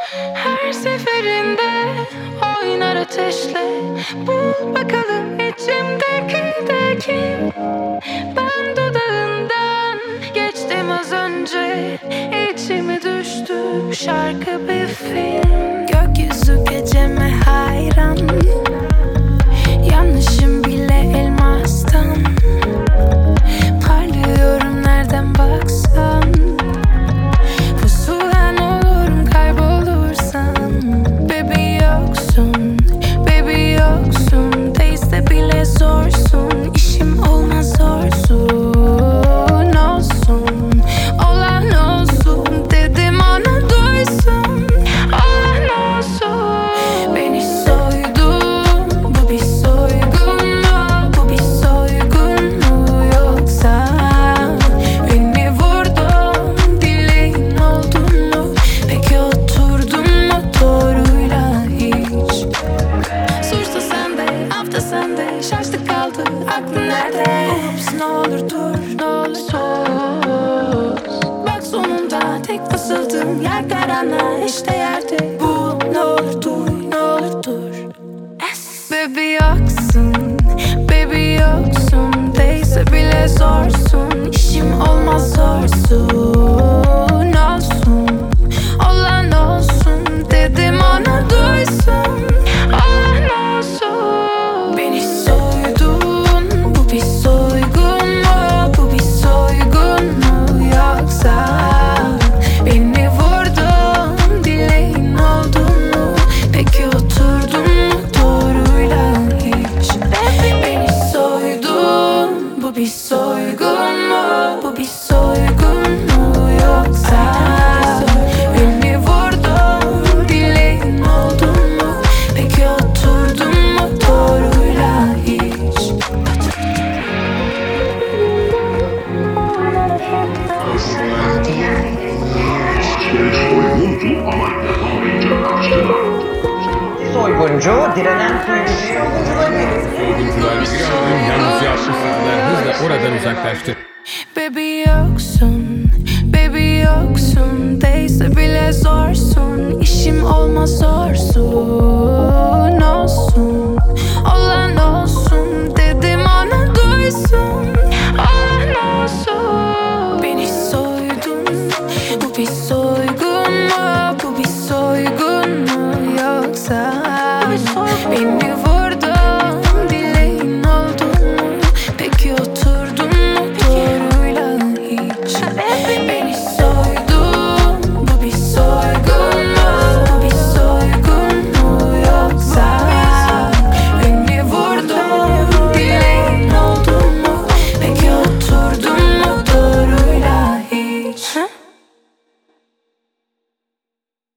Her seferinde oynar ateşle. Bul bakalım içimdeki de kim? Ben dudağından geçtim az önce. İçime düştü şarkı bir film. Gökyüzü geceme hayran. Yanlışım bile elmastan. Parlıyorum nereden baksan. Pusulan olurum kaybolursan. Baby yoksun, baby yoksun. Değilse bile zorsun. İşim olmaz zorsun. Olsun, olan olsun. Dedim ona duysun. Olan olsun. Beni soydun, bu bir soygun mu? Bu bir soygun mu yoksa? Beni vurdun, dileğin oldun mu? Peki oturdun mu doğruyla hiç? Suçta sende, hafta sende. Şaştı kaldı, aklın nerede? Ups, ne olur dur, ne olur sus. Bak sonunda tek fısıldığım yer karanlığa işte yerde. Bu ne olur dur, ne olur dur. Baby yoksun, baby yoksun. Değilse bile zorsun. İşim olmaz zorsun. Olsun, olan olsun. Dedim ona duysun. Olan olsun. Beni soydun, bu bir soygun mu? Bu bir soygun mu yoksa? Beni vurdun, dileğin oldun mu? Peki oturdun mu doğruyla hiç? Beni soydun, bu bir soygun mu? Bu bir soygun mu yoksa? Beni vurdun, dileğin oldun mu? Peki oturdun mu doğruyla hiç? Soyguncu ama yapamayınca kaçtılar. Soyguncu, direnen kuyumcuyu Soyguncular bir an yalnız yapmışlar hızla oradan uzaklaştı. Baby yoksun, baby yoksun.